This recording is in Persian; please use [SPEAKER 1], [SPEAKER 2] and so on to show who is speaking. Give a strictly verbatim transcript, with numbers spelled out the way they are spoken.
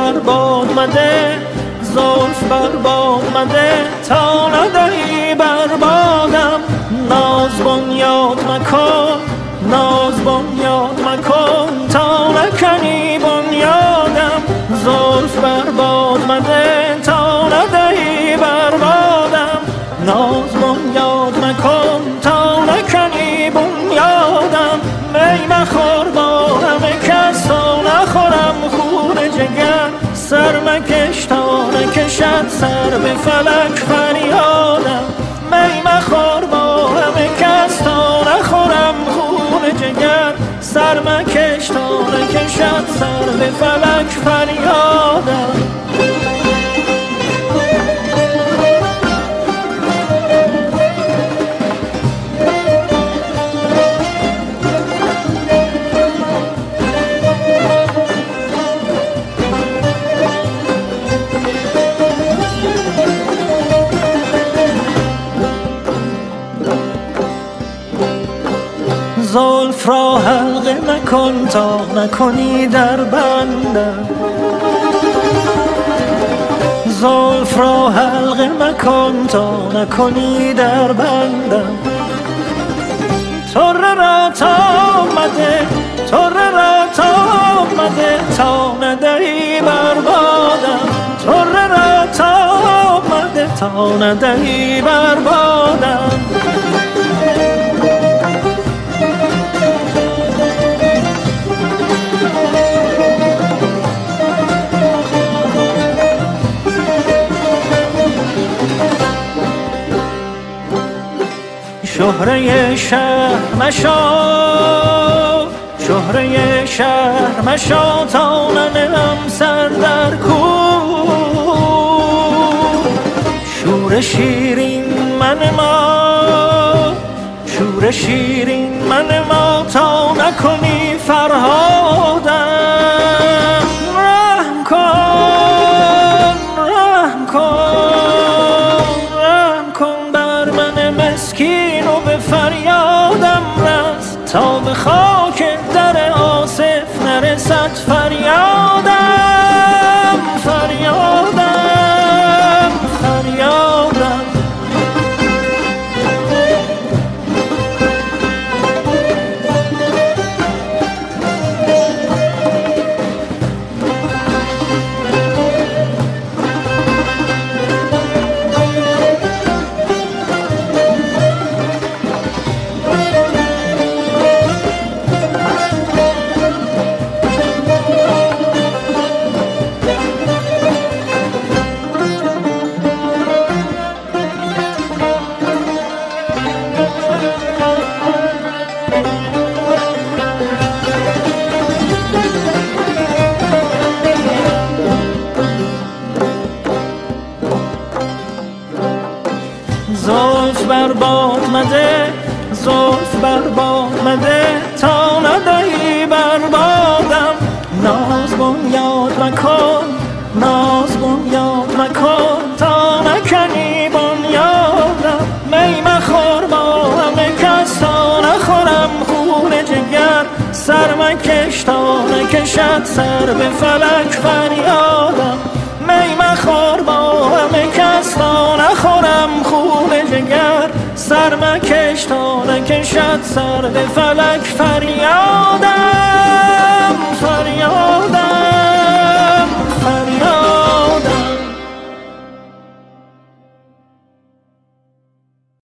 [SPEAKER 1] بر باد مده، زلف بر باد مده، تا ندهی بر بادم. ناز بنیاد مکن، ناز بنیاد مکن، تا نکنی بنیادم. زلف بر باد مده، تا ندهی بر بادم. ناز بنیاد مکن، تا نکنی بنیادم. می مخور با همه کس، تا نخورم خون جگر. سر مکش تا نکشد سر به فلک فریادم. می مخور با همه کس، تا نخورم خون جگر. سر مکش تا نکشد سر به فلک فریادم. زلف را حلقه مکن تا نکنی در بندم. زلف را حلقه مکن تا نکنی در بندم. طره را تا آمده، طره را تا آمده، تا ندهی بر بادم. طره را تا آمده، تا ندهی بر بادم. شهره شهر مشا، شهره شهر مشا، تا ننهم سر در کوه. شور شیرین من ما، شور شیرین من ما، تا نکنی فرهادم. رحم کن، رحم کن، رحم کن بر من مسکین و به فریادم رس، تا به خاک در آصف نرسد فریادم. فریادم، فریادم. زلف بر باد مده، زلف بر باد مده، تا ندهی بر بادم. ناز بنیاد مکن، ناز بنیاد مکن، تا نکنی بنیادم. می مخور با همه کس، تا نخورم خون جگر. سر مکش تا نکشد سر به فلک فریادم. می مخور با همه کس، تا نخورم خون جگر. سر مکش تا نکشد سر به فلک فریاد.